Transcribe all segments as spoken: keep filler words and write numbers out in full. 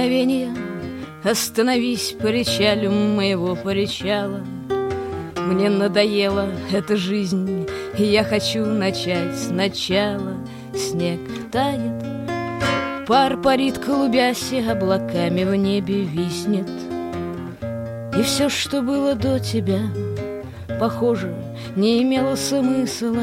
мгновение остановись, причалю моего причала. Мне надоела эта жизнь, и я хочу начать сначала. Снег тает, пар парит, клубясь, и облаками в небе виснет. И все, что было до тебя, похоже, не имело смысла.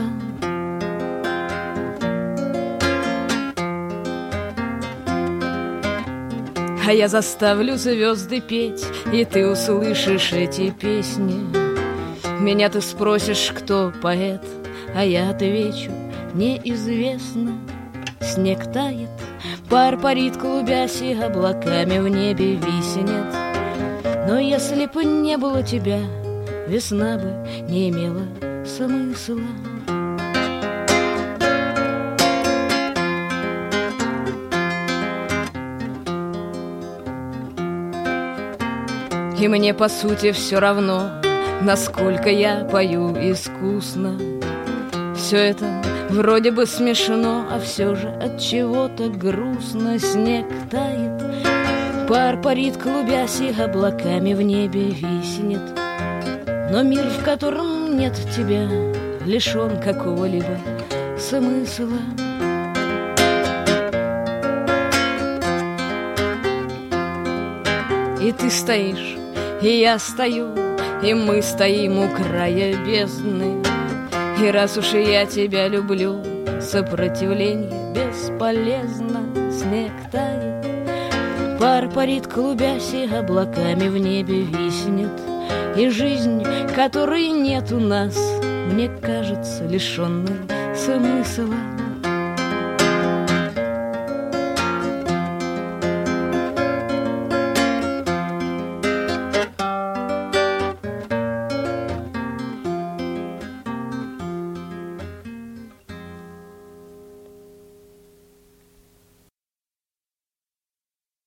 А я заставлю звезды петь, и ты услышишь эти песни. Меня ты спросишь, кто поэт, а я отвечу: неизвестно. Снег тает, пар парит, клубясь, и облаками в небе виснет. Но если бы не было тебя, весна бы не имела смысла. И мне, по сути, все равно, насколько я пою искусно. Все это вроде бы смешно, а все же от чего-то грустно. Снег тает, пар парит, клубясь, и облаками в небе виснет. Но мир, в котором нет тебя, лишен какого-либо смысла. И ты стоишь, и я стою, и мы стоим у края бездны. И раз уж я тебя люблю, сопротивление бесполезно. Снег тает, пар парит, клубясь, и облаками в небе виснет. И жизнь, которой нет у нас, мне кажется, лишенной смысла.